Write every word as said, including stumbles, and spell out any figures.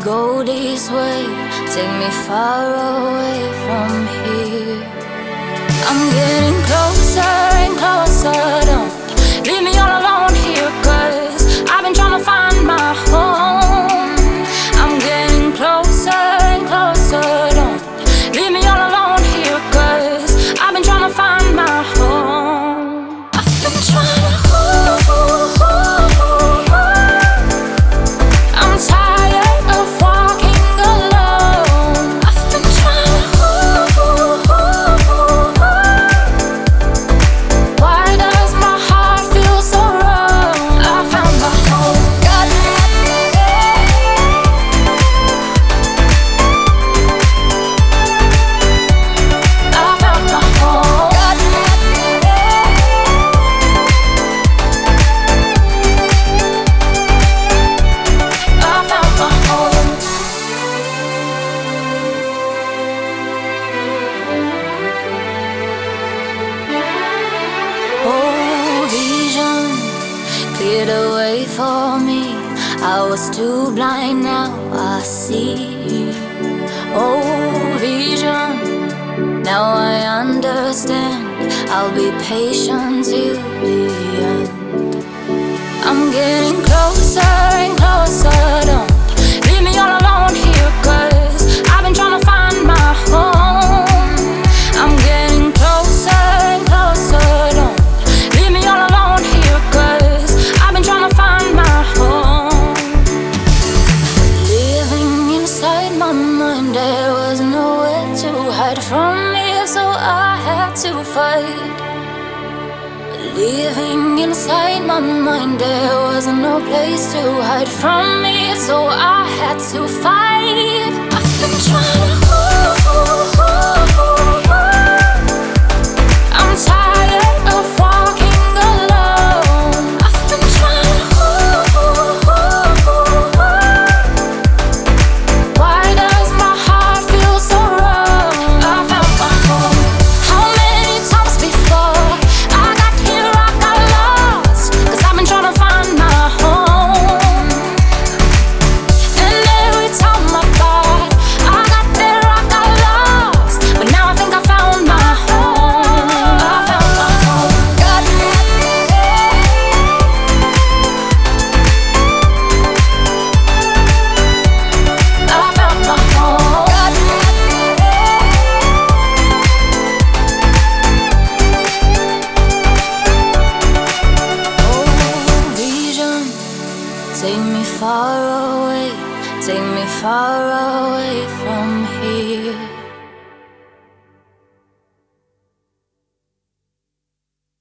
go this way, take me far away from here. I'm getting closer and closer, don't leave me all alone here, 'cause I've been trying to find my home. I'm getting closer and closer, don't leave me all alone here, 'cause I've been trying to find my home. I've been trying to hold, hold, hold, hold. I'm tired of walking alone. I've been trying to hold, hold, hold, hold. Why does my heart feel so wrong? I found my home. God, I found my home. God, I found my home. Oh, vision cleared the way for me. I was too blind, now I see. Oh, vision, now I understand. I'll be patient till the end. I'm getting closer and closer, don't leave me all alone here, 'cause I've been trying to find my home. I'm getting closer and closer, don't leave me all alone here, 'cause I've been trying to find my home. Living inside my mind, there was nowhere to hide from me, so I had to fight. Living inside my mind, there was no place to hide from me, so I had to fight. I've been trying to hold, hold, hold, hold. I'm tired of walking alone. I've been trying to hold, hold, hold, hold. Why does my heart feel so wrong? I found my home. How many times before I got here I got lost, 'cause I've been trying to find my home. And every time I thought I got there I got lost, but now I think I found my home. I found my home. God, I found my home. God, oh, vision, take me far away, take me far away